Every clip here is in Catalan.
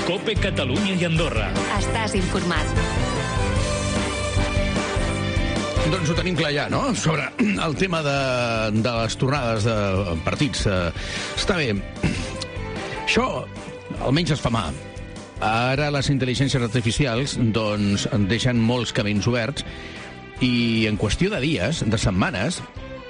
COPE Catalunya i Andorra. Estàs informat. Doncs ho tenim clar ja, no?, sobre el tema de les tornades de partits. Està bé. Això almenys es fa mà. Ara les intel·ligències artificials doncs deixen molts camins oberts i en qüestió de dies, de setmanes,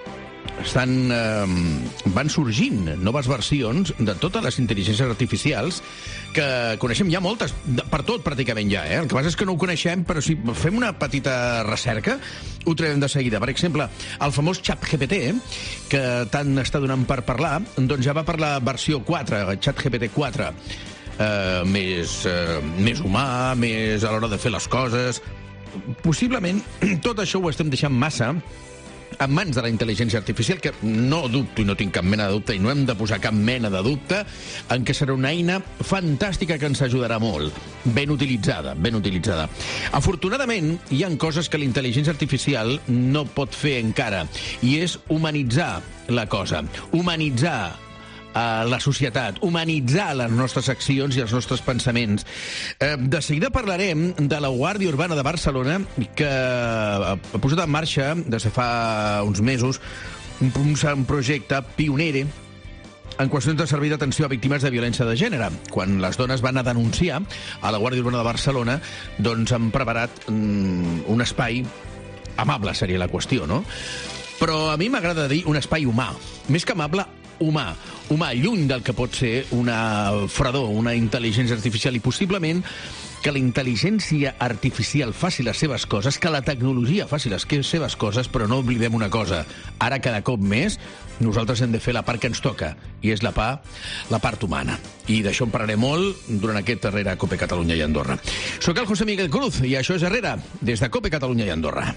van sorgint noves versions de totes les intel·ligències artificials que coneixem ja moltes, per tot pràcticament ja, eh? El que passa és que no ho coneixem, però si fem una petita recerca ho trobem de seguida. Per exemple, el famós ChatGPT, que tant està donant per parlar, doncs ja va per la versió 4, ChatGPT 4, més humà, més a l'hora de fer les coses. Possiblement tot això ho estem deixant massa en mans de la intel·ligència artificial, que no dubto i no tinc cap mena de dubte i no hem de posar cap mena de dubte en què serà una eina fantàstica que ens ajudarà molt, ben utilitzada, ben utilitzada. Afortunadament, hi ha coses que la intel·ligència artificial no pot fer encara, i és humanitzar la cosa, humanitzar la societat, humanitzar les nostres accions i els nostres pensaments. De seguida parlarem de la Guàrdia Urbana de Barcelona, que ha posat en marxa, des de fa uns mesos, un projecte pionere en qüestions de servei d'atenció a víctimes de violència de gènere. Quan les dones van a denunciar a la Guàrdia Urbana de Barcelona, doncs han preparat un espai amable, seria la qüestió, no? Però a mi m'agrada dir un espai humà. Més que amable, humà, lluny del que pot ser una fredor, una intel·ligència artificial, i possiblement que la intel·ligència artificial faci les seves coses, que la tecnologia faci les seves coses, però no oblidem una cosa. Ara, cada cop més, nosaltres hem de fer la part que ens toca, i és la part humana. I d'això en parlaré molt durant aquest Herrera a COPE Catalunya i Andorra. Soc el José Miguel Cruz, i això és Herrera, des de COPE Catalunya i Andorra.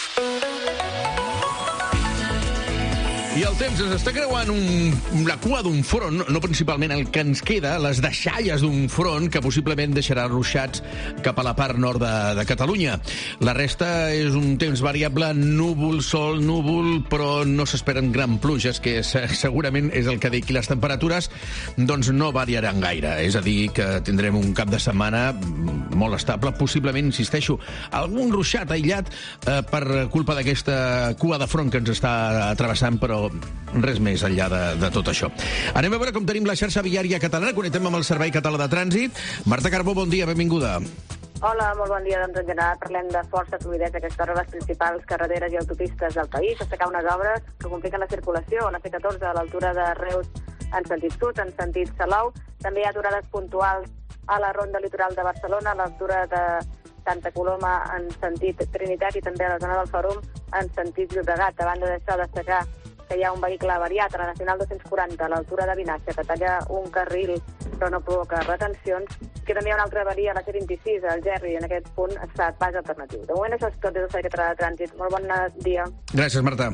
I el temps ens està creuant la cua d'un front, no principalment el que ens queda, les deixalles d'un front que possiblement deixarà ruixats cap a la part nord de Catalunya. La resta és un temps variable, núvol, sol, núvol, però no s'esperen gran pluges, que segurament és el que dic. I les temperatures doncs no variaran gaire. És a dir, que tindrem un cap de setmana molt estable, possiblement, insisteixo, algun ruixat aïllat per culpa d'aquesta cua de front que ens està travessant, però res més enllà de tot això. Anem a veure com tenim la xarxa viària catalana. Connectem amb el Servei Català de Trànsit. Marta Carbó, bon dia, benvinguda. Hola, molt bon dia. Doncs en general parlem de força fluïdesa a aquesta hora a les principals carreteres i autopistes del país. Destacar unes obres que compliquen la circulació a la C14 a l'altura de Reus en sentit sud, en sentit Salou. També hi ha aturades puntuals a la ronda litoral de Barcelona, a l'altura de Santa Coloma en sentit Trinitat, i també a la zona del Fòrum en sentit Llobregat. A banda d'això, destacar que hi ha un vehicle avariat a la Nacional 240 a l'altura de Vinaixa, que talla un carril però no provoca retencions, que també hi ha una altra avaria a la C26, al Gerri, i en aquest punt està pas alternatiu. De moment això és tot des del Servei Català de Trànsit. Molt bon dia. Gràcies, Marta.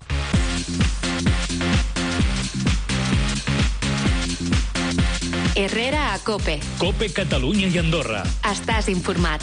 Herrera a COPE. COPE Catalunya i Andorra. Estàs informat.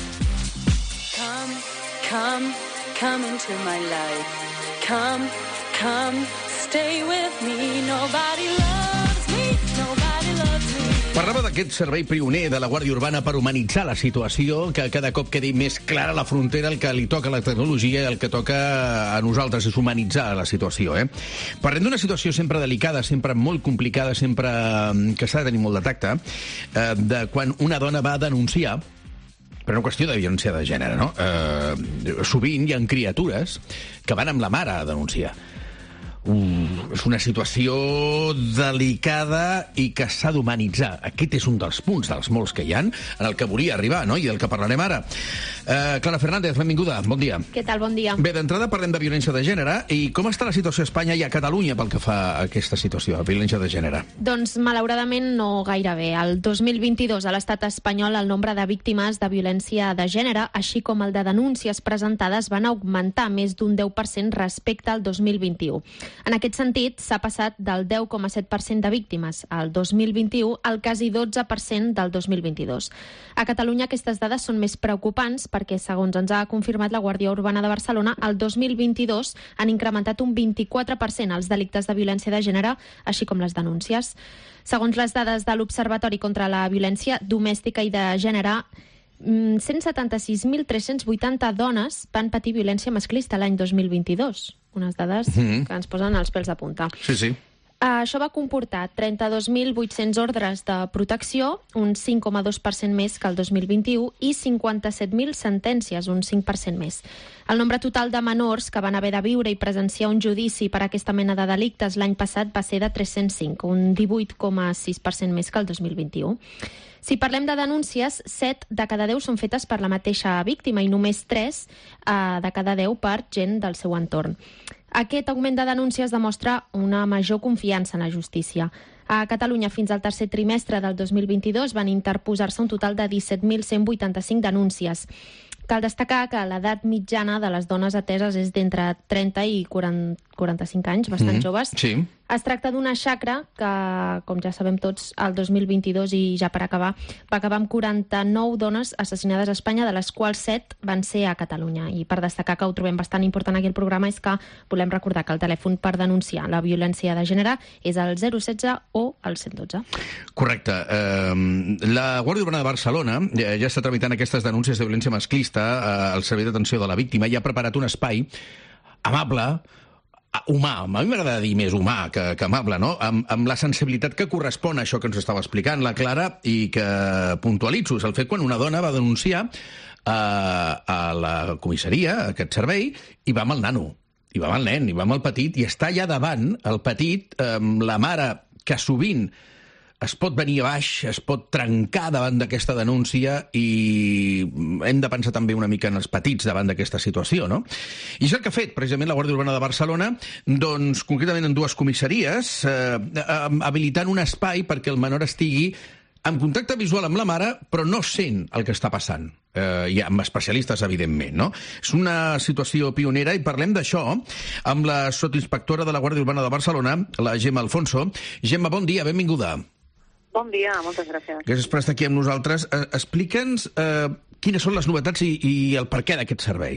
Come into my life. Come, stay with me. Nobody loves me. Parlava d'aquest servei pioner de la Guàrdia Urbana per humanitzar la situació, que cada cop quedi més clara la frontera, el que li toca a la tecnologia i el que toca a nosaltres és humanitzar la situació. Parlem d'una situació sempre delicada, sempre molt complicada, sempre que s'ha de tenir molt de tacte, de quan una dona va denunciar per una qüestió de violència de gènere, no? Sovint hi ha criatures que van amb la mare a denunciar. És una situació delicada i que s'ha d'humanitzar. Aquest és un dels punts, dels molts que hi ha, en el que volia arribar, no?, i del que parlarem ara. Clara Fernández, benvinguda, bon dia. Què tal, bon dia. Bé, d'entrada parlem de violència de gènere, i com està la situació a Espanya i a Catalunya pel que fa a aquesta situació, a violència de gènere? Doncs, malauradament, no gaire bé. El 2022, a l'estat espanyol, el nombre de víctimes de violència de gènere, així com el de denúncies presentades, van augmentar més d'un 10% respecte al 2021. En aquest sentit, s'ha passat del 10,7% de víctimes al 2021 al quasi 12% del 2022. A Catalunya aquestes dades són més preocupants perquè, segons ens ha confirmat la Guàrdia Urbana de Barcelona, el 2022 han incrementat un 24% els delictes de violència de gènere, així com les denúncies. Segons les dades de l'Observatori contra la Violència Domèstica i de Gènere, 176.380 dones van patir violència masclista l'any 2022. Unes dades que ens posen els pèls de punta. Sí, sí. Això va comportar 32.800 ordres de protecció, un 5,2% més que el 2021, i 57.000 sentències, un 5% més. El nombre total de menors que van haver de viure i presenciar un judici per aquesta mena de delictes l'any passat va ser de 305, un 18,6% més que el 2021. Si parlem de denúncies, 7 de cada 10 són fetes per la mateixa víctima i només 3 de cada 10 per gent del seu entorn. Aquest augment de denúncies demostra una major confiança en la justícia. A Catalunya, fins al tercer trimestre del 2022, van interposar-se un total de 17.185 denúncies. Cal destacar que l'edat mitjana de les dones ateses és d'entre 30 i 45 anys, bastant joves. Sí. Es tracta d'una xacra que, com ja sabem tots, el 2022, i ja per acabar, va acabar amb 49 dones assassinades a Espanya, de les quals 7 van ser a Catalunya. I per destacar que ho trobem bastant important aquí al programa és que volem recordar que el telèfon per denunciar la violència de gènere és el 016 o el 112. Correcte. La Guàrdia Urbana de Barcelona ja està tramitant aquestes denúncies de violència masclista al Servei d'Atenció de la Víctima i ha preparat un espai amable, humà, a mi m'agrada dir més humà que amable, no? Amb la sensibilitat que correspon a això que ens estava explicant la Clara i que puntualitzo, és el fet quan una dona va denunciar a la comissaria, a aquest servei, i va amb el nano, i va amb el nen, i va amb el petit, i està allà davant, el petit, la mare, que sovint es pot venir a baix, es pot trencar davant d'aquesta denúncia i hem de pensar també una mica en els petits davant d'aquesta situació, no? I és el que ha fet, precisament, la Guàrdia Urbana de Barcelona, doncs, concretament en 2 comissaries, habilitant un espai perquè el menor estigui en contacte visual amb la mare, però no sent el que està passant. I amb especialistes, evidentment, no? És una situació pionera i parlem d'això amb la sotsinspectora de la Guàrdia Urbana de Barcelona, la Gemma Alfonso. Gemma, bon dia, benvinguda. Bon dia, moltes gràcies. Gràcies per estar aquí amb nosaltres. Explica'ns quines són les novetats i el perquè d'aquest servei.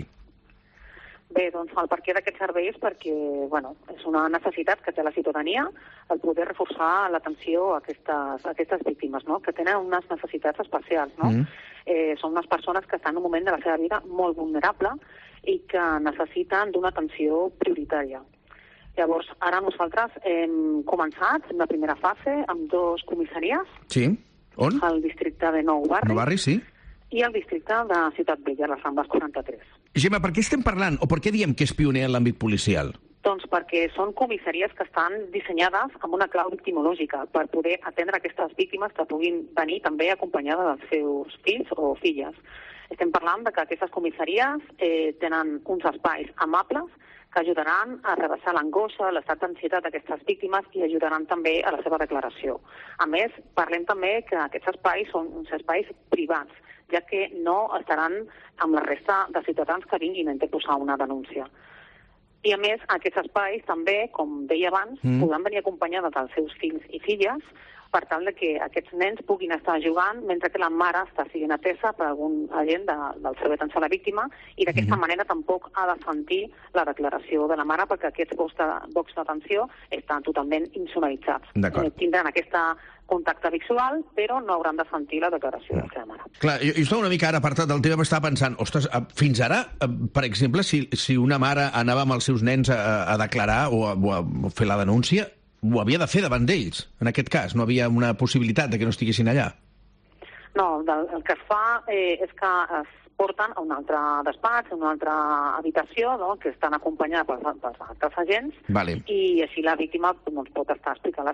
Bé, doncs el perquè d'aquest servei és perquè, és una necessitat que té la ciutadania el poder reforçar l'atenció a aquestes víctimes, no? Que tenen unes necessitats especials, no? Són unes persones que estan en un moment de la seva vida molt vulnerable i que necessiten d'una atenció prioritària. Llavors, ara nosaltres hem començat la primera fase amb 2 comissaries. Sí? On? El districte de Nou Barri. Nou Barri, sí. I el districte de Ciutat Vella, les Rambles 43. Gemma, per què estem parlant, o per què diem que és pioner en l'àmbit policial? Doncs perquè són comissaries que estan dissenyades amb una clau victimològica per poder atendre aquestes víctimes que puguin venir també acompanyades dels seus fills o filles. Estem parlant de que aquestes comissaries tenen uns espais amables que ajudaran a rebaixar l'angoixa, l'estat d'ansietat d'aquestes víctimes i ajudaran també a la seva declaració. A més, parlem també que aquests espais són uns espais privats, ja que no estaran amb la resta de ciutadans que vinguin a interposar una denúncia. I a més, aquests espais també, com deia abans, podran venir acompanyades dels seus fills i filles per tal que aquests nens puguin estar jugant mentre que la mare està sent atesa per algun agent del servei d'atenció a la víctima i d'aquesta manera tampoc ha de sentir la declaració de la mare perquè aquests bocs d'atenció estan totalment insonoritzats. Tindran aquest contacte visual, però no hauran de sentir la declaració de la seva mare. Clar, jo estava una mica ara apartat del tema, m'estava pensant, ostres, fins ara, per exemple, si una mare anava amb els seus nens a declarar o a fer la denúncia, ho havia de fer davant d'ells, en aquest cas. No havia una possibilitat de que no estiguessin allà. No, el que es fa és que es porten a un altre despatx, a una altra habitació, no?, que estan acompanyades pels altres agents, i així la víctima pot estar explicant la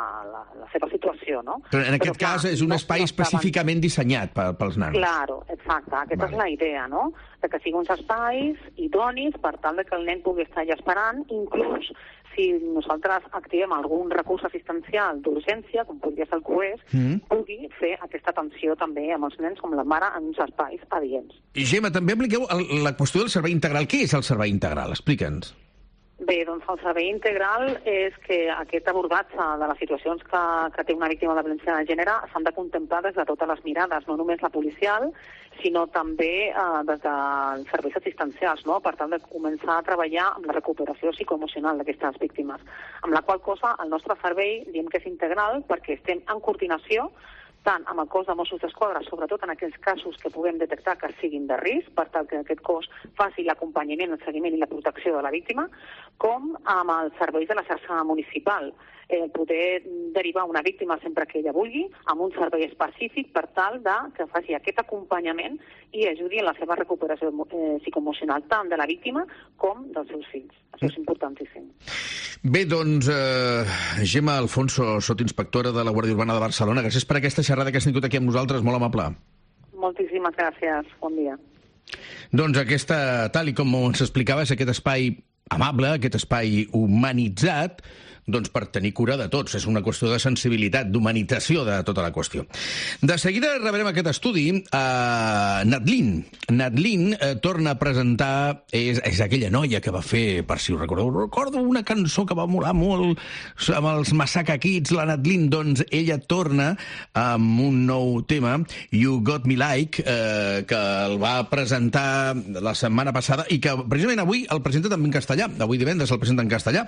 seva situació, no? Però en aquest cas és un espai específicament dissenyat pels nanos. Claro, exacte. Aquesta és la idea, no?, de que siguin uns espais idonis per tal que el nen pugui estar allà esperant, inclús si nosaltres activem algun recurs assistencial d'urgència, com podria ser el CUES, pugui fer aquesta atenció també amb els nens com la mare en uns espais adients. I Gemma, també apliqueu la qüestió del servei integral. Què és el servei integral? Explica'ns. Bé, doncs el servei integral és que aquest abordatge de les situacions que té una víctima de violència de gènere s'han de contemplar des de totes les mirades, no només la policial, sinó també des dels serveis assistencials, no? Per tal de començar a treballar amb la recuperació psicoemocional d'aquestes víctimes. Amb la qual cosa el nostre servei diem que és integral perquè estem en coordinació tant amb el cos de Mossos d'Esquadra, sobretot en aquells casos que puguem detectar que siguin de risc, per tal que aquest cos faci l'acompanyament, el seguiment i la protecció de la víctima, com amb els serveis de la xarxa municipal. Poder derivar una víctima sempre que ella vulgui amb un servei específic per tal que faci aquest acompanyament i ajudi en la seva recuperació psicoemocional tant de la víctima com dels seus fills. Això és importantíssim. Bé, doncs, Gemma Alfonso, sotinspectora de la Guàrdia Urbana de Barcelona, gràcies per aquesta xerrada que has tingut aquí amb nosaltres, molt amable. Moltíssimes gràcies, bon dia. Doncs tal i com ens explicaves, aquest espai amable, aquest espai humanitzat, doncs per tenir cura de tots. És una qüestió de sensibilitat, d'humanització de tota la qüestió. De seguida rebrem aquest estudi a Nadlin. Nadlin torna a presentar... És aquella noia que va fer, per si ho recordo una cançó que va molar molt amb els Massacre Kids, la Nadlin. Doncs ella torna amb un nou tema, You Got Me Like, que el va presentar la setmana passada i que precisament avui el presenta també en castellà. Avui divendres el presenta en castellà.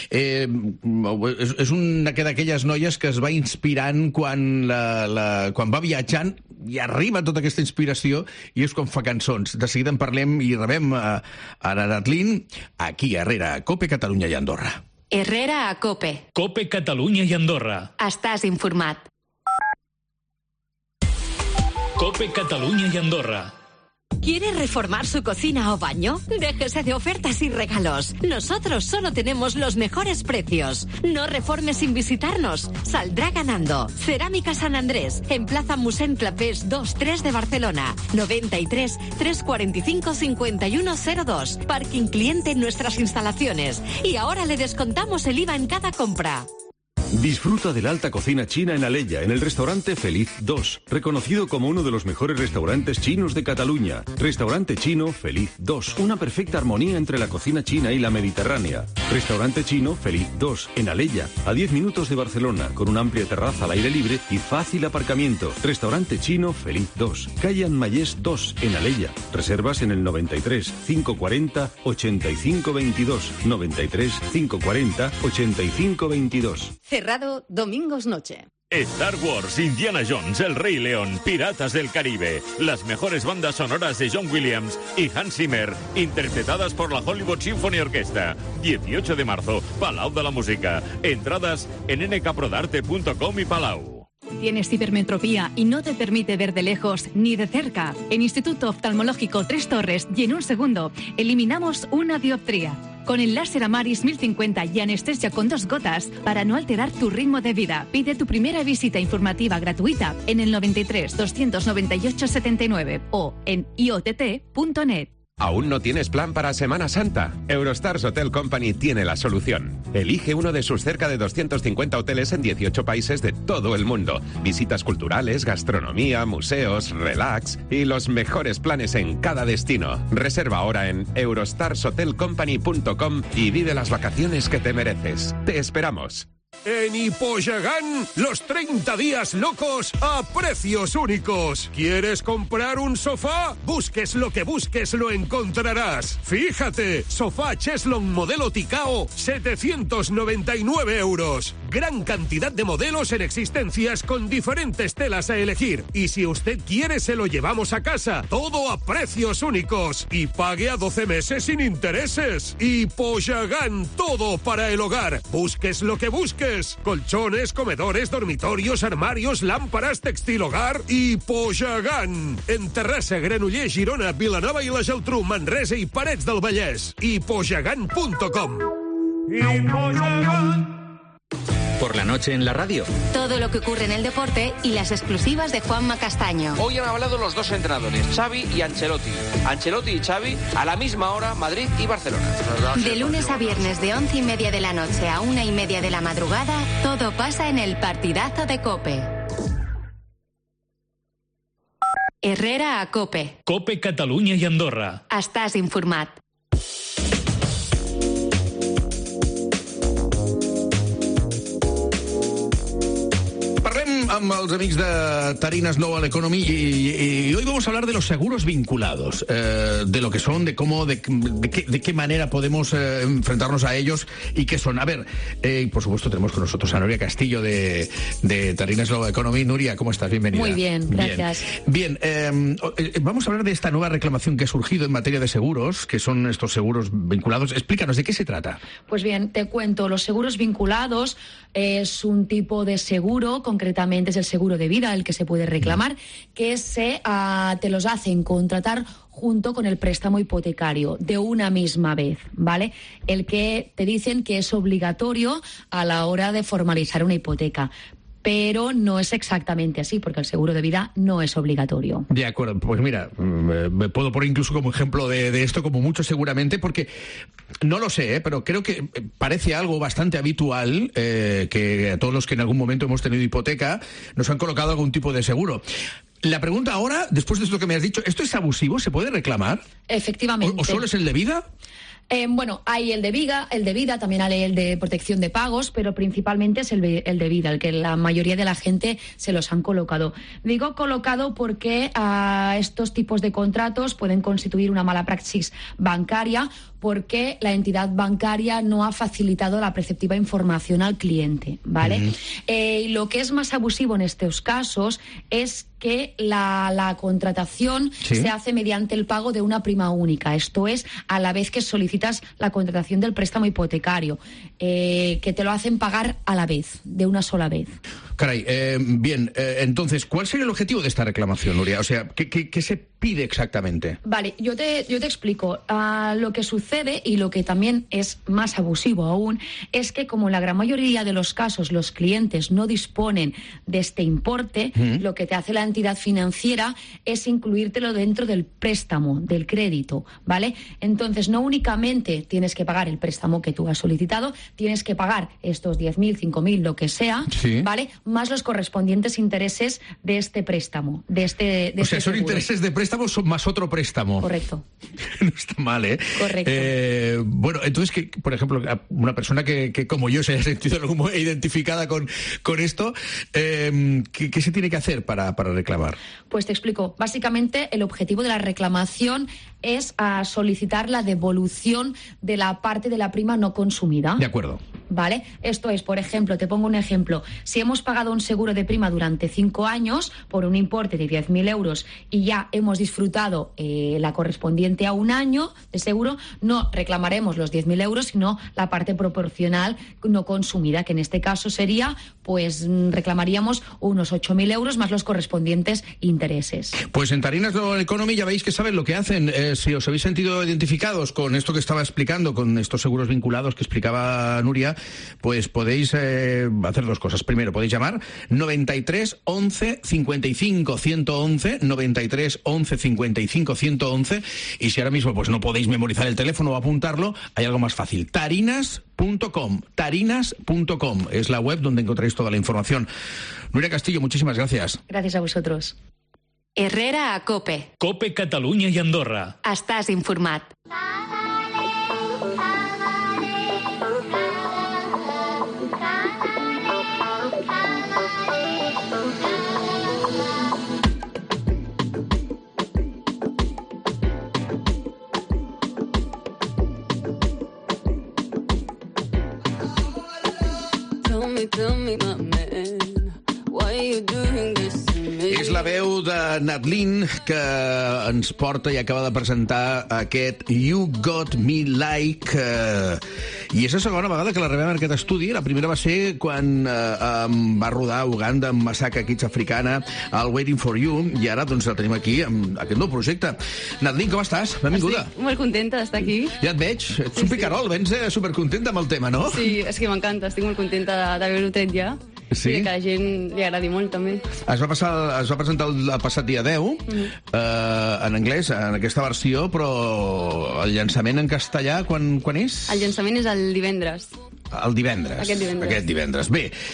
És una d'aquelles noies que es va inspirant quan va viatjant i arriba tota aquesta inspiració i és quan fa cançons. De seguida en parlem i rebem a Nadlin aquí a Herrera, a COPE, Catalunya i Andorra. Herrera a COPE. COPE, Catalunya i Andorra. Estàs informat. COPE, Catalunya i Andorra. ¿Quiere reformar su cocina o baño? Déjese de ofertas y regalos. Nosotros solo tenemos los mejores precios. No reforme sin visitarnos. Saldrá ganando. Cerámica San Andrés, en Plaza Musén Clapés 2-3 de Barcelona. 93 345 5102. Parking cliente en nuestras instalaciones. Y ahora le descontamos el IVA en cada compra. Disfruta de la alta cocina china en Alella, en el restaurante Feliz 2, reconocido como uno de los mejores restaurantes chinos de Cataluña. Restaurante chino Feliz 2, una perfecta armonía entre la cocina china y la mediterránea. Restaurante chino Feliz 2, en Alella, a 10 minutos de Barcelona, con una amplia terraza al aire libre y fácil aparcamiento. Restaurante chino Feliz 2, calle Anmayés 2, en Alella. Reservas en el 93 540 85 22, 93 540 85 22. Cerrado domingos noche. Star Wars, Indiana Jones, El Rey León, Piratas del Caribe, las mejores bandas sonoras de John Williams y Hans Zimmer, interpretadas por la Hollywood Symphony Orchestra. 18 de marzo, Palau de la Música. Entradas en nkprodarte.com y Palau. ¿Tienes hipermetropía y no te permite ver de lejos ni de cerca? En Instituto Oftalmológico Tres Torres y en un segundo eliminamos una dioptría. Con el láser Amaris 1050 y anestesia con 2 gotas para no alterar tu ritmo de vida. Pide tu primera visita informativa gratuita en el 93 298 79 o en iott.net. ¿Aún no tienes plan para Semana Santa? Eurostars Hotel Company tiene la solución. Elige uno de sus cerca de 250 hoteles en 18 países de todo el mundo. Visitas culturales, gastronomía, museos, relax y los mejores planes en cada destino. Reserva ahora en eurostarshotelcompany.com y vive las vacaciones que te mereces. Te esperamos. En Hippoyagán, los 30 días locos a precios únicos. ¿Quieres comprar un sofá? Busques lo que busques, lo encontrarás. Fíjate, sofá Cheslon modelo Ticao, 799 €. Gran cantidad de modelos en existencias con diferentes telas a elegir. Y si usted quiere, se lo llevamos a casa. Todo a precios únicos. Y pague a 12 meses sin intereses. Hippoyagán, todo para el hogar. Busques lo que busques. Colchones, comedores, dormitorios, armarios, lámparas, textil hogar. Hippoyagán. En Terrassa, Granollers, Girona, Vilanova i la Geltrú, Manresa i Parets del Vallès. Hippoyagán.com. Hippoyagán. Por la noche en la radio. Todo lo que ocurre en el deporte y las exclusivas de Juanma Castaño. Hoy han hablado los dos entrenadores, Xavi y Ancelotti. Ancelotti y Xavi a la misma hora, Madrid y Barcelona. De lunes a viernes de 11:30 de la noche a 1:30 de la madrugada, todo pasa en el partidazo de COPE. Herrera a COPE. COPE, Catalunya i Andorra. Estàs informat. amb els amics de Tarinas Global Economy y hoy vamos a hablar de los seguros vinculados, de lo que son, de cómo, de qué manera podemos enfrentarnos a ellos y qué son. A ver, por supuesto tenemos con nosotros a Nuria Castillo de Tarinas Global Economy. Nuria, ¿cómo estás? Bienvenida. Muy bien, gracias. Bien, vamos a hablar de esta nueva reclamación que ha surgido en materia de seguros, que son estos seguros vinculados. Explícanos, ¿de qué se trata? Pues bien, te cuento, los seguros vinculados es un tipo de seguro, concretamente es el seguro de vida el que se puede reclamar, que te los hacen contratar junto con el préstamo hipotecario de una misma vez, ¿vale? El que te dicen que es obligatorio a la hora de formalizar una hipoteca. Pero no es exactamente así, porque el seguro de vida no es obligatorio. De acuerdo, pues mira, me puedo poner incluso como ejemplo de esto, como mucho seguramente, porque no lo sé, pero creo que parece algo bastante habitual que a todos los que en algún momento hemos tenido hipoteca nos han colocado algún tipo de seguro. La pregunta ahora, después de esto que me has dicho, ¿esto es abusivo? ¿Se puede reclamar? Efectivamente. ¿O solo es el de vida? Bueno, hay el de vida, también hay el de protección de pagos, pero principalmente es el de vida, el que la mayoría de la gente se los han colocado. Digo colocado porque estos tipos de contratos pueden constituir una mala praxis bancaria porque la entidad bancaria no ha facilitado la preceptiva información al cliente, ¿vale? Lo que es más abusivo en estos casos es que la contratación se hace mediante el pago de una prima única, esto es, a la vez que solicitas la contratación del préstamo hipotecario, que te lo hacen pagar a la vez, de una sola vez. Caray, bien, entonces, ¿cuál sería el objetivo de esta reclamación, Nuria? O sea, ¿qué se pide exactamente? Vale, yo te explico. Lo que sucede, y lo que también es más abusivo aún, es que como en la gran mayoría de los casos los clientes no disponen de este importe, lo que te hace la entidad financiera es incluírtelo dentro del préstamo, del crédito, ¿vale? Entonces, no únicamente tienes que pagar el préstamo que tú has solicitado, tienes que pagar estos 10.000, 5.000, lo que sea, ¿vale? Más los correspondientes intereses de este préstamo, de o sea, son intereses de préstamo más otro préstamo. Correcto. No está mal, ¿eh? Correcto. Bueno, entonces, que, por ejemplo, una persona que como yo se haya sentido identificada con esto, ¿qué se tiene que hacer para reclamar? Pues te explico. Básicamente, el objetivo de la reclamación es solicitar la devolución de la parte de la prima no consumida. De acuerdo. ¿Vale? Esto es, por ejemplo, te pongo un ejemplo. Si hemos pagado un seguro de prima durante 5 años por un importe de 10.000 euros y ya hemos disfrutado la correspondiente a un año de seguro, no reclamaremos los 10.000 euros, sino la parte proporcional no consumida, que en este caso sería, pues reclamaríamos unos 8.000 euros más los correspondientes intereses. Pues en Tarinas Global Economy ya veis que saben lo que hacen. Si os habéis sentido identificados con esto que estaba explicando, con estos seguros vinculados que explicaba Nuria, pues podéis hacer dos cosas. Primero, podéis llamar 93 11 55 111, 93 11 55 111, y si ahora mismo pues no podéis memorizar el teléfono o apuntarlo, hay algo más fácil. Tarinas.com es la web donde encontráis toda la información. Nuria Castillo, muchísimas gracias. Gracias a vosotros. Herrera a Cope. Cope Catalunya i Andorra. Estàs informat. Tell me, my man, why you doing this to me? És la veu de Nadlin que ens porta i acaba de presentar aquest You Got Me Like, i és la segona vegada que la rebem en aquest estudi. La primera va ser quan va rodar a Uganda amb Masaka Kids Africana, el Waiting for You, i ara doncs la tenim aquí amb aquest nou projecte. Nadlin, com estàs? Benvinguda. Estic molt contenta d'estar aquí. Ja et veig, ets un picarol, vens supercontenta amb el tema, no? Sí, és que m'encanta, estic molt contenta d'haver-ho tret ja. Sí? I que a la gent li agradi molt, també. Es va presentar el passat dia 10, en anglès, en aquesta versió, però el llançament en castellà, quan és? El llançament és el divendres. El divendres. Aquest divendres. Aquest divendres. Bé,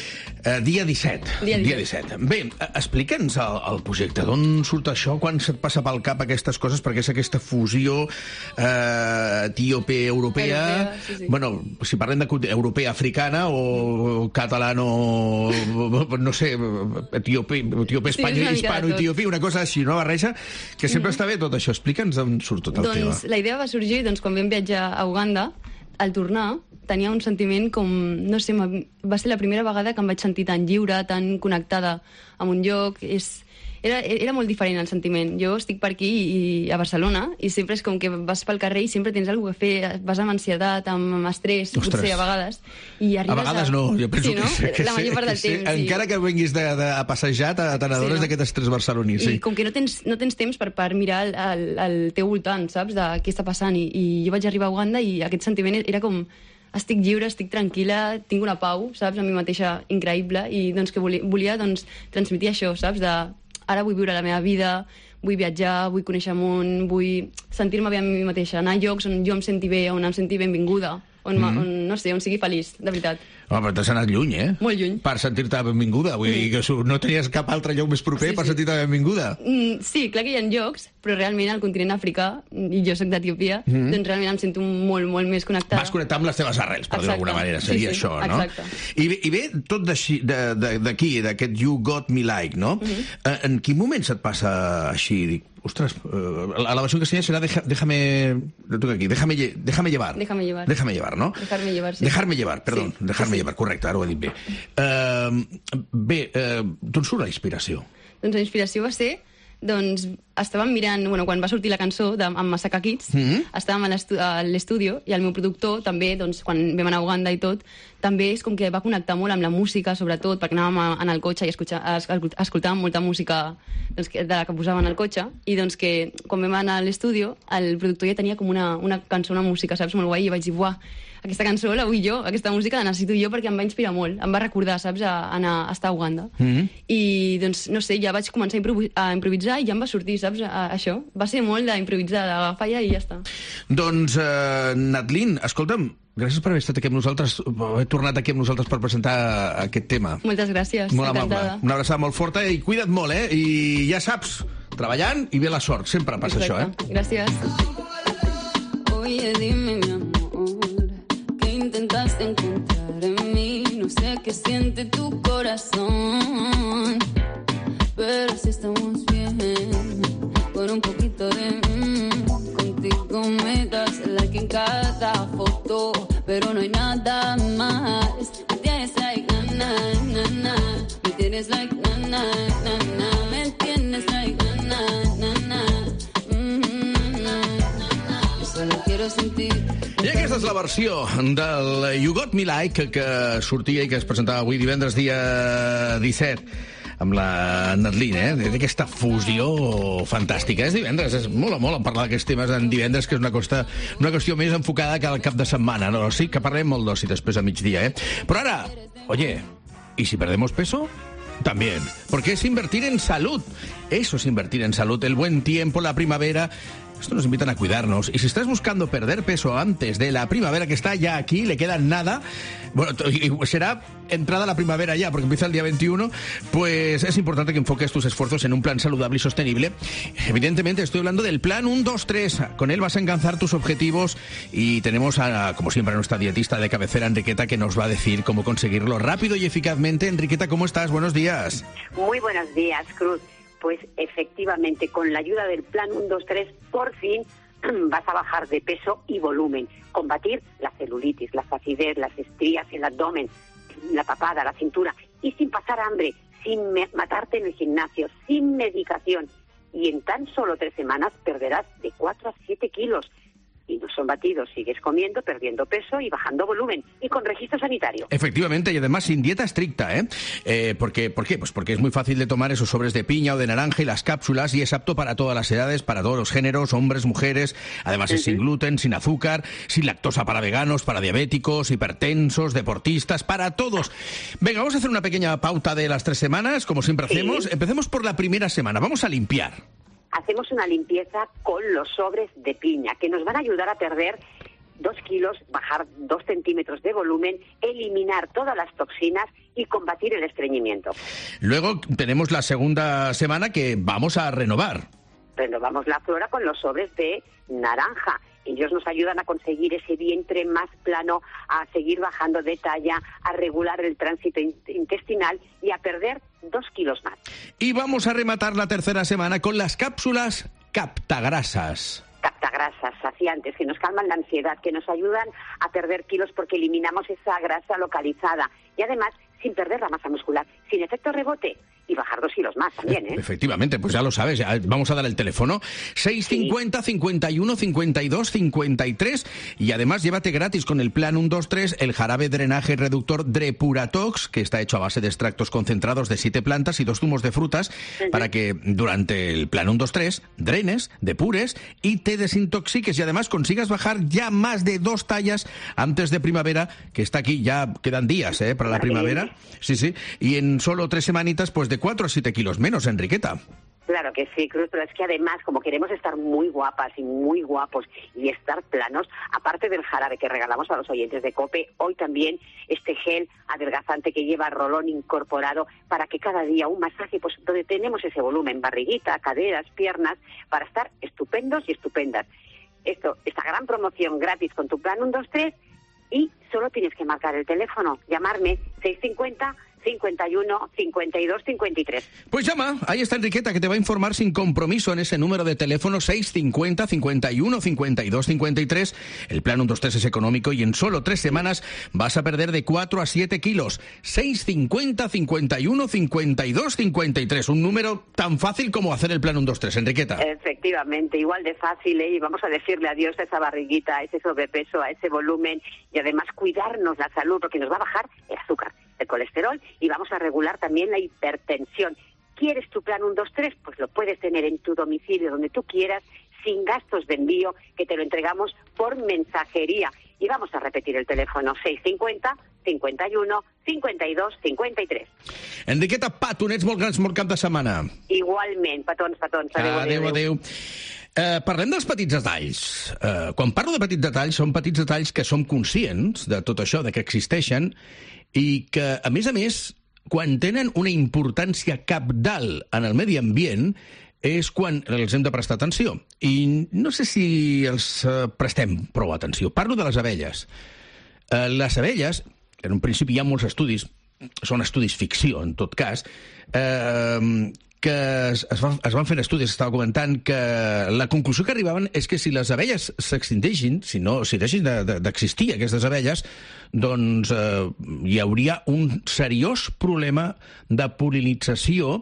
Dia 17. Dia 17. Bé, explica'ns el projecte. D'on surt això? Quan se't passa pel cap aquestes coses? Perquè és aquesta fusió etíope-europea. Sí. Bueno, si parlem d'europea-africana o catalano... no sé, etíope-espanyol, hispano-etiopí, una cosa així, una barreja, que sempre està bé tot això. Explica'ns d'on surt tot el tema. Doncs la idea va sorgir quan vam viatjar a Uganda. Al tornar tenia un sentiment com, no sé, va ser la primera vegada que em vaig sentir tan lliure, tan connectada amb un lloc. Era molt diferent el sentiment. Jo estic per aquí a Barcelona i sempre és com que vas pel carrer i sempre tens alguna cosa a fer, vas amb ansietat, amb estrès, potser a vegades. I a vegades no, jo penso que la major part del temps. Encara que venguis a passejar, te n'adones d'aquest estrès barceloní. I com que no tens temps per mirar al teu voltant, saps, de què està passant. I jo vaig arribar a Uganda i aquest sentiment era com... Estic lliure, estic tranquil·la, tinc una pau, saps, a mi mateixa increïble, i doncs que volia transmetre això, saps, de ara vull viure la meva vida, vull viatjar, vull conèixer el món, vull sentir-me bé a mi mateixa, anar a llocs on jo em senti bé, on em senti benvinguda, on no sé, on sigui feliç, de veritat. Home, però t'has anat lluny, eh? Molt lluny. Per sentir-te benvinguda. Vull dir que no tenies cap altre lloc més proper per sentir-te benvinguda. Sí, clar que hi ha llocs, però realment al continent africà, i jo soc d'Etiòpia, doncs realment em sento molt, molt més connectada. Vas connectar amb les teves arrels, per dir-ho d'alguna manera. Seria això, no? Exacte. I ve tot d'aquí, d'aquest You Got Me Like, no? En quin moment se't passa així? Dic, ostres, la versió en castellà serà déjame llevar. Déjame llevar, no? Dejarme llevar, sí. Dejarme llevar, perdó. Sí. Dejarme llevar, correcte, ara ho he dit bé. D'on surt la inspiració? Doncs la inspiració va ser... estàvem mirant, quan va sortir la cançó amb Masaka Kids, estàvem a l'estudi i el meu productor també, quan vam anar a Uganda i tot, també és com que va connectar molt amb la música, sobretot, perquè anàvem en el cotxe i escoltàvem molta música de la que posaven al cotxe, i doncs que quan vam anar a l'estudi, el productor ja tenia com una cançó, una música, saps, molt guai, i vaig dir, buah, aquesta cançó la vull jo, aquesta música la necessito jo perquè em va inspirar molt, em va recordar, saps, a estar a Uganda. I, doncs, no sé, ja vaig començar a improvisar i ja em va sortir, saps, això. Va ser molt d'improvisar, d'agafar ja i ja està. Doncs, Natlin, escolta'm, gràcies per haver estat aquí amb nosaltres, haver tornat aquí amb nosaltres per presentar aquest tema. Moltes gràcies, encantada. Una abraçada molt forta i cuida't molt, eh? I ja saps, treballant i ve la sort, sempre passa això, eh? Gràcies. Oye, dime, mi amor, intentaste encontrar en mí, no sé qué siente tu corazón, pero si estamos bien, con un poquito de contigo me das like en cada foto, pero no hay nada más. Me tienes like na na na, me tienes like na na na, me tienes like na na na, yo solo quiero sentir. I aquesta és la versió del You Got Me Like que sortia i que es presentava avui divendres dia 17 amb la Natlin, d'aquesta fusió fantàstica. És divendres, és molt a parlar d'aquests temes en divendres, que és una qüestió més enfocada que al cap de setmana, no? Sí, que parlem molt d'oci després a migdia, Però ara, oye, ¿y si perdemos peso? También, porque es invertir en salud. Eso es invertir en salud. El buen tiempo, la primavera... Esto nos invitan a cuidarnos. Y si estás buscando perder peso antes de la primavera, que está ya aquí, le queda nada, bueno, será entrada la primavera ya, porque empieza el día 21, pues es importante que enfoques tus esfuerzos en un plan saludable y sostenible. Evidentemente estoy hablando del plan 1, 2, 3. Con él vas a alcanzar tus objetivos y tenemos, como siempre, a nuestra dietista de cabecera, Enriqueta, que nos va a decir cómo conseguirlo rápido y eficazmente. Enriqueta, ¿cómo estás? Buenos días. Muy buenos días, Cruz. Pues efectivamente, con la ayuda del plan 1, 2, 3, por fin vas a bajar de peso y volumen, combatir la celulitis, la flacidez, las estrías, el abdomen, la papada, la cintura, y sin pasar hambre, sin matarte en el gimnasio, sin medicación. Y en tan solo 3 semanas perderás de 4 a 7 kilos. Y no son batidos, sigues comiendo, perdiendo peso y bajando volumen, y con registro sanitario. Efectivamente, y además sin dieta estricta, ¿Por qué? Pues porque es muy fácil de tomar esos sobres de piña o de naranja y las cápsulas, y es apto para todas las edades, para todos los géneros, hombres, mujeres. Además es sin gluten, sin azúcar, sin lactosa para veganos, para diabéticos, hipertensos, deportistas, para todos. Venga, vamos a hacer una pequeña pauta de las 3 semanas, como siempre hacemos. Empecemos por la primera semana, vamos a limpiar. Hacemos una limpieza con los sobres de piña, que nos van a ayudar a perder 2 kilos, bajar 2 centímetros de volumen, eliminar todas las toxinas y combatir el estreñimiento. Luego tenemos la segunda semana que vamos a renovar. Renovamos la flora con los sobres de naranja. Ellos nos ayudan a conseguir ese vientre más plano, a seguir bajando de talla, a regular el tránsito intestinal y a perder 2 kilos más. Y vamos a rematar la tercera semana con las cápsulas Captagrasas. Captagrasas saciantes que nos calman la ansiedad, que nos ayudan a perder kilos porque eliminamos esa grasa localizada y además sin perder la masa muscular, sin efecto rebote y bajar 2 kilos más también, ¿eh? Efectivamente, pues ya lo sabes, ya vamos a dar el teléfono 650 51 52 53 y además llévate gratis con el plan 123 el jarabe drenaje reductor Depuratox, que está hecho a base de extractos concentrados de 7 plantas y 2 zumos de frutas para que durante el plan 123 drenes, depures y te desintoxiques y además consigas bajar ya más de 2 tallas antes de primavera, que está aquí, ya quedan días para la primavera. Sí, y en solo 3 semanitas pues de 4 a 7 kilos menos, Enriqueta. Claro que sí, Cruz, pero es que además, como queremos estar muy guapas y muy guapos y estar planos, aparte del jarabe que regalamos a los oyentes de COPE, hoy también este gel adelgazante que lleva rolón incorporado para que cada día un masaje, pues donde tenemos ese volumen, barriguita, caderas, piernas, para estar estupendos y estupendas. Esta gran promoción gratis con tu plan 123 y solo tienes que marcar el teléfono, llamarme 650 51 52 53. Pues llama, ahí está Enriqueta, que te va a informar sin compromiso en ese número de teléfono 650 51 52 53. El plan 123 es económico y en solo 3 semanas vas a perder de 4 a 7 kilos. 650 51 52 53. Un número tan fácil como hacer el plan 123, Enriqueta. Efectivamente, igual de fácil, ¿eh? Y vamos a decirle adiós a esa barriguita, a ese sobrepeso, a ese volumen y además cuidarnos la salud porque nos va a bajar el azúcar, el colesterol y vamos a regular también la hipertensión. ¿Quieres tu plan 123? Pues lo puedes tener en tu domicilio, donde tú quieras, sin gastos de envío, que te lo entregamos por mensajería. Y vamos a repetir el teléfono 650 51 52 53. Enriqueta, petonets molt grans, molt cap de setmana. Igualment, petons. Adéu. Parlem dels petits detalls. Quan parlo de petits detalls, són petits detalls que som conscients de tot això, de que existeixen, i que, a més, quan tenen una importància cabdal en el medi ambient, és quan els hem de prestar atenció. I no sé si els prestem prou atenció. Parlo de les abelles. Les abelles, en un principi hi ha molts estudis, són estudis ficció, en tot cas, que es van fer estudis, estava comentant, que la conclusió que arribaven és que si les abelles s'extingeixin, si deixin d'existir aquestes abelles, doncs hi hauria un seriós problema de pol·linització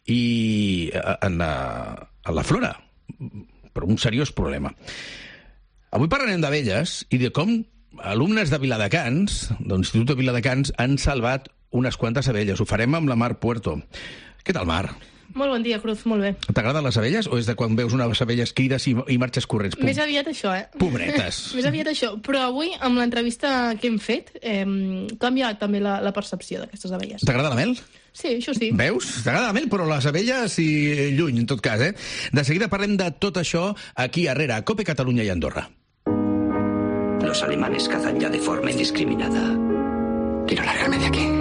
i en la flora, però un seriós problema. Avui parlarem d'abelles i de com alumnes de Viladecans, de l'Institut de Viladecans, han salvat unes quantes abelles. Ho farem amb la Mar Puerto. Què tal, Mar? Molt bon dia, Cruz, molt bé. T'agraden les abelles o és de quan veus unes abelles crides i marxes corrents? Més aviat això, Pobretes. Més aviat això, però avui, amb l'entrevista que hem fet, canvia també la percepció d'aquestes abelles. T'agrada la mel? Sí, això sí. Veus? T'agrada la mel, però les abelles i lluny, en tot cas, De seguida parlem de tot això aquí a COPE Catalunya i Andorra. Los alemanes cazan ya de forma indiscriminada. Quiero largarme de aquí.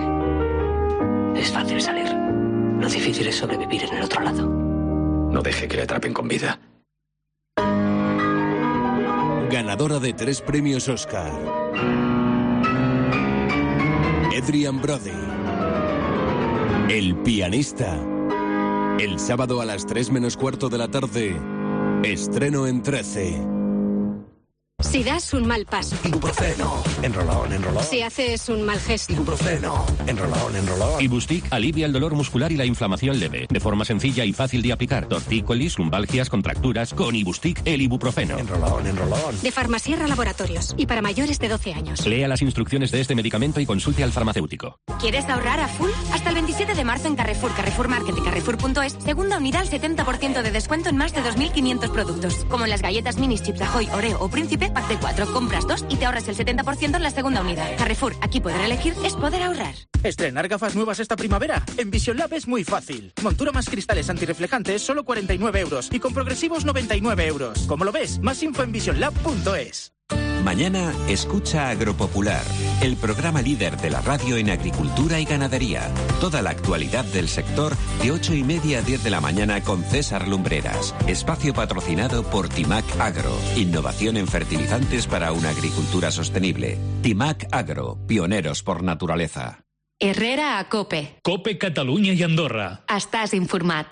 Es fácil salir. Lo difícil es sobrevivir en el otro lado. No deje que le atrapen con vida. Ganadora de 3 premios Oscar. Adrien Brody. El pianista. El sábado a las 3 menos cuarto de la tarde. Estreno en 13. Si das un mal paso. Ibuprofeno. Enrolón. Si haces un mal gesto. Ibuprofeno. Enrolón. Ibustic alivia el dolor muscular y la inflamación leve. De forma sencilla y fácil de aplicar. Tortícolis, lumbalgias, contracturas. Con Ibustic, el ibuprofeno. Enrolón. De Farmasierra Laboratorios. Y para mayores de 12 años. Lea las instrucciones de este medicamento y consulte al farmacéutico. ¿Quieres ahorrar a full? Hasta el 27 de marzo en Carrefour, Carrefour Market y Carrefour.es, segunda unidad al 70% de descuento en más de 2.500 productos. Como en las galletas minis, Chips Ahoy, Oreo o Príncipe, pack de 4, compras 2 y te ahorras el 70% en la segunda unidad. Carrefour, aquí poder elegir es poder ahorrar. ¿Estrenar gafas nuevas esta primavera? En Vision Lab es muy fácil. Montura más cristales antirreflejantes, solo 49 euros. Y con progresivos, 99 euros. ¿Cómo lo ves? Más info en visionlab.es. Mañana escucha Agropopular, el programa líder de la radio en agricultura y ganadería. Toda la actualidad del sector de 8:30 a 10 de la mañana con César Lumbreras. Espacio patrocinado por Timac Agro. Innovación en fertilizantes para una agricultura sostenible. Timac Agro, pioneros por naturaleza. Herrera a COPE. COPE Catalunya i Andorra. Estàs informat.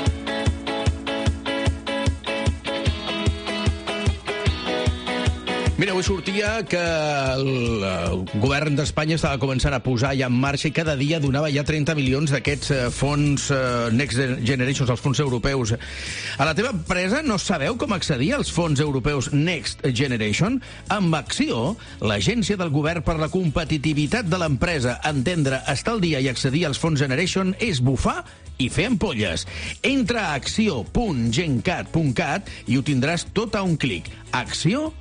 Mira, avui sortia que el govern d'Espanya estava començant a posar ja en marxa i cada dia donava ja 30 milions d'aquests fons Next Generation, els fons europeus. A la teva empresa no sabeu com accedir als fons europeus Next Generation? Amb Acció, l'agència del govern per la competitivitat de l'empresa, entendre, estar al dia i accedir als fons Generation és bufar i fer ampolles. Entra a acció.gencat.cat i ho tindràs tot a un clic. Acció.gencat.cat.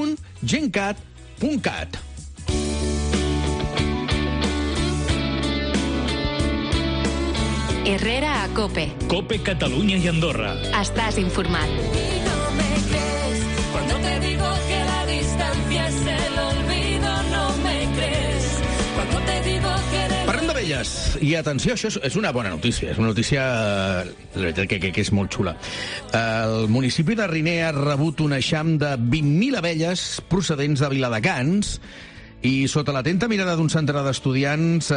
Herrera a COPE. COPE Catalunya i Andorra. Estàs informat. Cuando te digo que la distancia es el olvido, no me crees. Cuando te digo que... Parlem d'abelles. I atenció, això és una bona notícia. És una notícia, la veritat, que és molt xula. El municipi de Riner ha rebut un eixam de 20.000 abelles procedents de Viladecans i sota l'atenta mirada d'un centre d'estudiants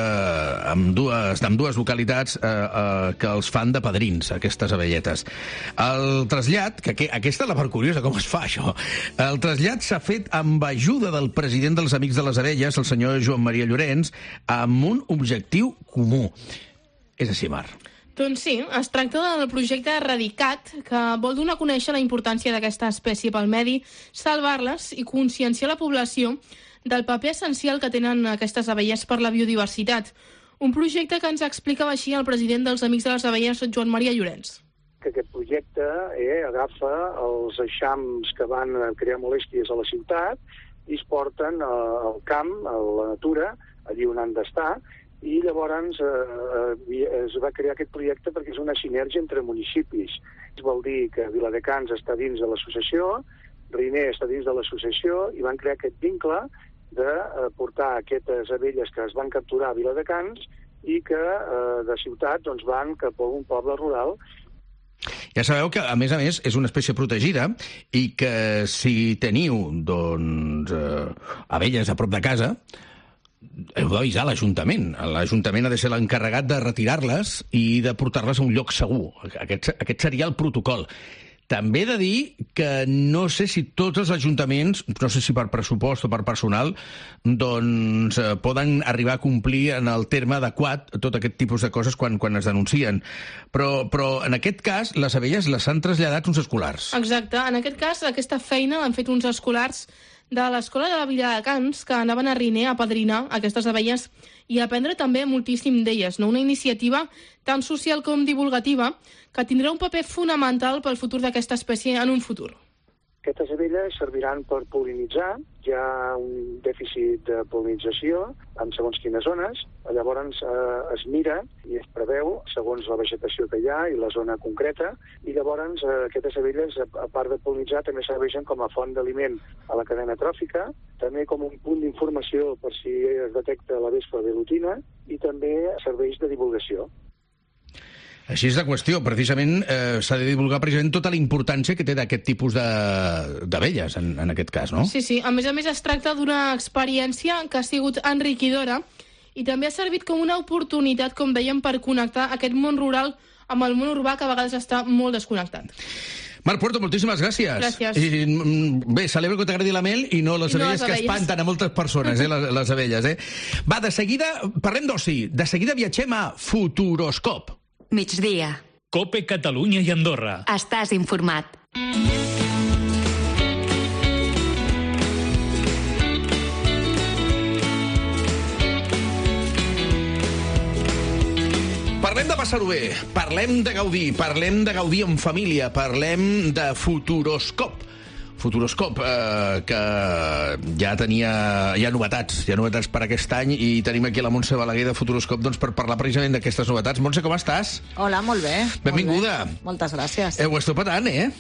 d'ambdues localitats que els fan de padrins, aquestes abelletes. El trasllat, que aquesta és la part curiosa, com es fa això? El trasllat s'ha fet amb ajuda del president dels Amics de les Abelles, el senyor Joan Maria Llorenç, amb un objectiu comú. És així, Mar. Doncs sí, es tracta del projecte Erradicat, que vol donar a conèixer la importància d'aquesta espècie pel medi, salvar-les i conscienciar la població del paper essencial que tenen aquestes abelles per la biodiversitat. Un projecte que ens explicava així el president dels Amics de les Abelles, Joan Maria Llorenç. Que aquest projecte agafa els eixams que van crear molèsties a la ciutat i es porten al camp, a la natura, allí on han d'estar, i llavors es va crear aquest projecte perquè és una sinergia entre municipis. Vol dir que Viladecans està dins de l'associació, Riner està dins de l'associació, i van crear aquest vincle de portar aquestes abelles que es van capturar a Viladecans i que de ciutat van cap a un poble rural. Ja sabeu que, a més, és una espècie protegida i que si teniu, abelles a prop de casa, heu d'avisar l'Ajuntament. L'Ajuntament ha de ser l'encarregat de retirar-les i de portar-les a un lloc segur. Aquest seria el protocol. També he de dir que no sé si tots els ajuntaments, no sé si per pressupost o per personal, poden arribar a complir en el terme adequat tot aquest tipus de coses quan es denuncien. Però en aquest cas, les abelles les han traslladat uns escolars. Exacte. En aquest cas, aquesta feina l'han fet uns escolars de l'Escola de la Viladecans que anaven a Riner a padrinar aquestes abelles i a aprendre també moltíssim d'elles. Una iniciativa tant social com divulgativa que tindrà un paper fonamental pel futur d'aquesta espècie en un futur. Aquestes abelles serviran per pol·linitzar. Hi ha un dèficit de pol·linització en segons quines zones. Llavors es mira i es preveu segons la vegetació que hi ha i la zona concreta. I llavors aquestes abelles, a part de pol·linitzar, també serveixen com a font d'aliment a la cadena tròfica, també com un punt d'informació per si es detecta la vespa velutina i també serveix de divulgació. Així és la qüestió. Precisament s'ha de divulgar precisament tota la importància que té d'aquest tipus d'abelles, en aquest cas, no? Sí. A més, es tracta d'una experiència que ha sigut enriquidora i també ha servit com una oportunitat, com dèiem, per connectar aquest món rural amb el món urbà, que a vegades està molt desconnectat. Marc Puerto, moltíssimes gràcies. Gràcies. Bé, celebro que t'agradi la mel i no les abelles que espanten a moltes persones, les abelles. Va, de seguida, parlem d'oci. De seguida viatgem a Futuroscop. Migdia. COPE Catalunya i Andorra. Estàs informat. Parlem de passar-ho bé, parlem de gaudir en família, parlem de Futuroscop. Futuroscop, que ja hi ha novetats per aquest any i tenim aquí la Montse Balaguer de Futuroscop per parlar precisament d'aquestes novetats. Montse, com estàs? Hola, molt bé. Benvinguda. Molt bé. Moltes gràcies. Ho esteu patant,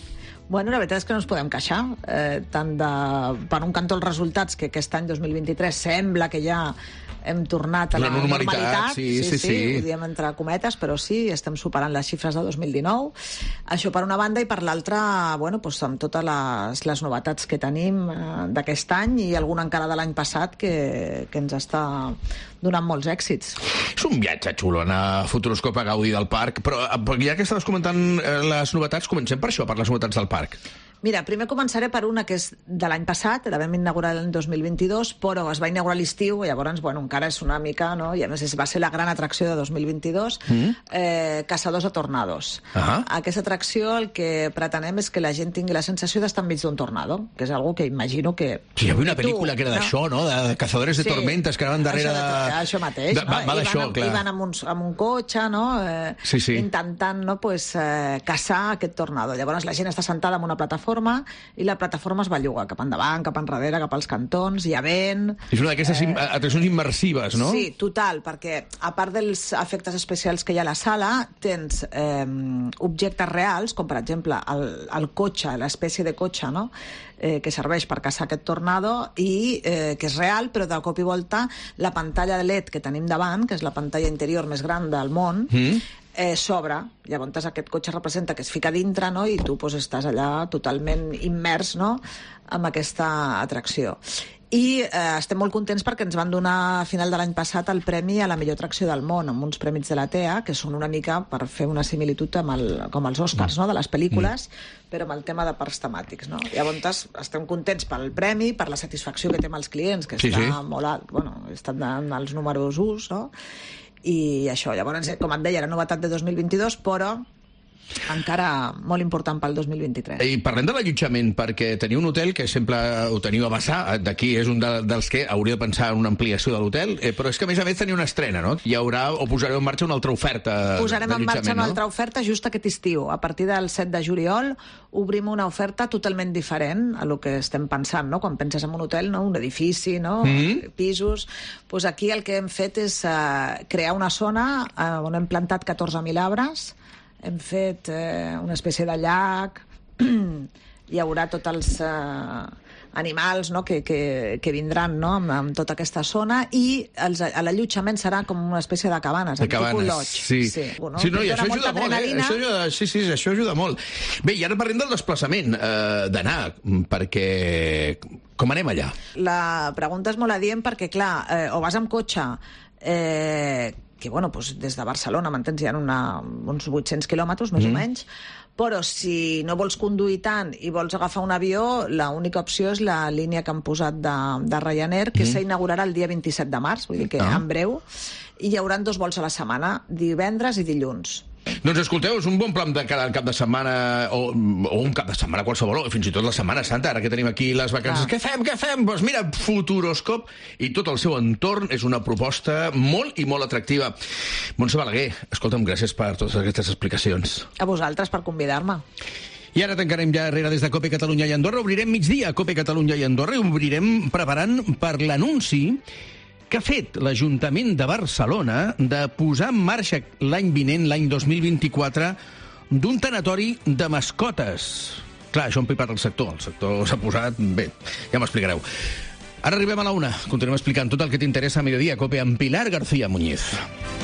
Bueno, la veritat és que no ens podem queixar. Tant per un cantó els resultats, que aquest any 2023 sembla que ja hem tornat a la normalitat. Sí. Ho diem entre cometes, però sí, estem superant les xifres de 2019. Això per una banda, i per l'altra, bueno, doncs amb totes les novetats que tenim d'aquest any i alguna encara de l'any passat que ens està donant molts èxits. És un viatge xulo anar a Futuroscope a gaudir del parc, però ja que estaves comentant les novetats, comencem per això, per les novetats del parc. Mira, primer començaré per una que és de l'any passat, la vam inaugurar l'any 2022, però es va inaugurar a l'estiu, llavors, bueno, encara és una mica, no? I a més va ser la gran atracció de 2022, Caçadors de Tornados. Aquesta atracció el que pretenem és que la gent tingui la sensació d'estar enmig d'un tornado, que és algo que imagino que... Sí, hi havia una pel·lícula que era d'això, no? De Cazadores de Tormentas, que anaven darrere de... Això mateix, no? Va d'això, clar. I van amb un cotxe, no? Intentant, no, caçar aquest tornado. Llavors la gent està sentada en una plataforma i la plataforma es belluga cap endavant, cap enrere, cap als cantons, hi ha vent... És una d'aquestes atraccions immersives, no? Sí, total, perquè a part dels efectes especials que hi ha a la sala, tens objectes reals, com per exemple el cotxe, l'espècie de cotxe, no?, que serveix per caçar aquest tornado i que és real, però de cop i volta la pantalla de LED que tenim davant, que és la pantalla interior més gran del món, s'obre. Llavors aquest cotxe representa que es fica dintre, no?, i tu estàs allà totalment immers, no?, amb aquesta atracció. I estem molt contents perquè ens van donar a final de l'any passat el premi a la millor atracció del món, amb uns prèmits de la TEA, que són una mica per fer una similitud com els Oscars, no?, de les pel·lícules, però amb el tema de parcs temàtics, no? Llavors estem contents pel premi, per la satisfacció que té amb els clients, que està molt alt, bueno, estan dant els números 1, no? I això, llavors, com et deia, era novetat de 2022, però encara molt important pel 2023. I parlem de l'allotjament, perquè teniu un hotel que sempre ho teniu a vessar, d'aquí és un dels que hauria de pensar en una ampliació de l'hotel, però és que a més teniu una estrena, no? Hi haurà, o posareu en marxa una altra oferta d'allotjament, no? Posarem en marxa una altra oferta just aquest estiu. A partir del 7 de juliol obrim una oferta totalment diferent a lo que estem pensant, no? Quan penses en un hotel, no? Un edifici, no? Pisos. Doncs aquí el que hem fet és crear una zona on hem plantat 14.000 arbres, hem fet una espècie de llac, hi haurà tots els animals, no?, que vindran, no?, amb tota aquesta zona, i l'allotjament serà com una espècie de cabanes, de cabanes, sí. Bueno, sí, no, i això ajuda molt, això ajuda molt. Bé, i ara parlem del desplaçament, d'anar, perquè... Com anem allà? La pregunta és molt adient perquè, clar, o vas amb cotxe, que, bueno, des de Barcelona, m'entens, hi ha uns 800 quilòmetres, més o menys, però si no vols conduir tant i vols agafar un avió, l'única opció és la línia que han posat de Ryanair, que s'inaugurarà el dia 27 de març, vull dir que en breu, i hi haurà 2 vols a la setmana, divendres i dilluns. Doncs escolteu, és un bon plan de cada cap de setmana, o un cap de setmana qualsevol, o fins i tot la Setmana Santa, ara que tenim aquí les vacances. Què fem? Doncs mira, Futuroscope i tot el seu entorn és una proposta molt i molt atractiva. Montse Balaguer, escolta'm, gràcies per totes aquestes explicacions. A vosaltres per convidar-me. I ara tancarem ja darrere des de COPE Catalunya i Andorra. Obrirem migdia a COPE Catalunya i Andorra i obrirem preparant per l'anunci que ha fet l'Ajuntament de Barcelona de posar en marxa l'any vinent, l'any 2024, d'un tanatori de mascotes. Clar, això en pipat el sector s'ha posat... Bé, ja m'explicareu. Ara arribem a la 1. Continuem explicant tot el que t'interessa a Mediodía COPE amb Pilar García Muñiz.